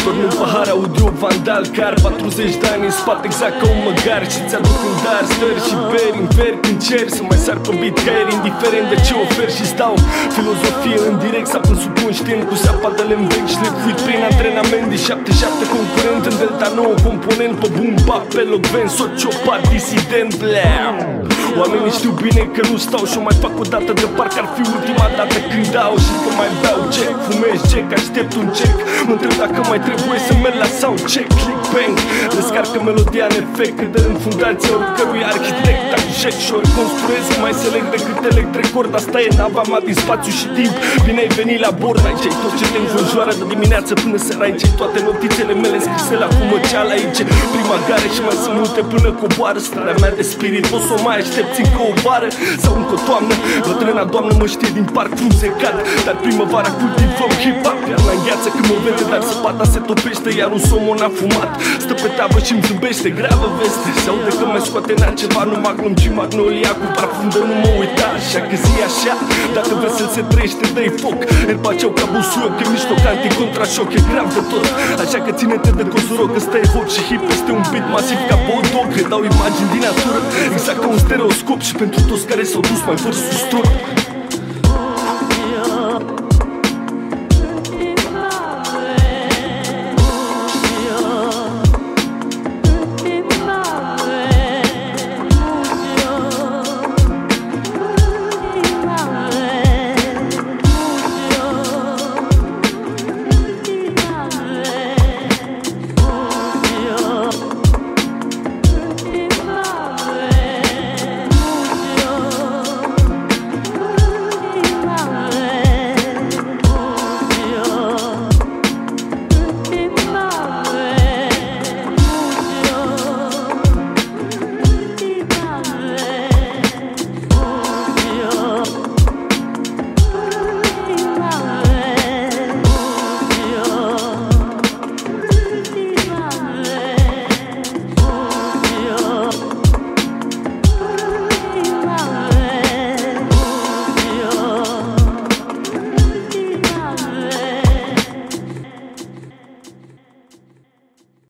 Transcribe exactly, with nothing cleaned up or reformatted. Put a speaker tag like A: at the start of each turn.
A: Dorm în pahar, aud eu vandal car patruzeci de ani în spate exact ca un măgar și ți-aduc în dar stări și beri în veri când cer să mai sar pe beat ca ieri, indiferent de ce ofer și stau filozofie în direct sau în subconștient cu seapa de lemn vechi și lefuit prin antrenament de șapte șapte concurent în Delta nouă component pe boom bap, pe locven, sociopat, disident, blam. Oamenii știu bine că nu stau și o mai fac o dată de parcă ar fi ultima dată când dau și că mai beau check, fumez check, aștept un check. Mă întreb dacă mai trebuie să merg la soundcheck, click bang. Descarcă melodia în efect, cât în fundația oricărui arhitect. Dacă check și ori construiesc mai select decât electrecord. Asta e nava mea din spațiu și timp. Bine ai venit la bord, aici ai tot ce te înconjoară de dimineață până seara. Aici ai toate notițele mele scrise la fumăceală. Aici prima gare și mai sunt multe până coboară. Starea mea de spirit, o să o mai aștepți încă o vară sau încă o toamnă. Bătrâna doamnă mă știe din parc frunzecat, dar primăvara cultivăm hip-hop. Iar la îngheață când mă vede, dar săpata se topește. Iar un somon a fumat, stă pe tavă și-mi zâmbește. Gravă veste, se aude că mai scoate n-a ceva. Nu magnum, ci magnolia cu parfum de nu mă uita. Așa că zi așa, dacă vesel se trăiește, dă-i foc. Erbaceau ca busuioc, e miștoc, anti-contrașoc, e grav de tot. Așa că ține-te de cozuroc, ăsta e hot și hip. Este un beat masiv ca bodog, redau imagini din natură, exact ca un stereoscop. Și pentru toți care s-au dus mai vor sus tot.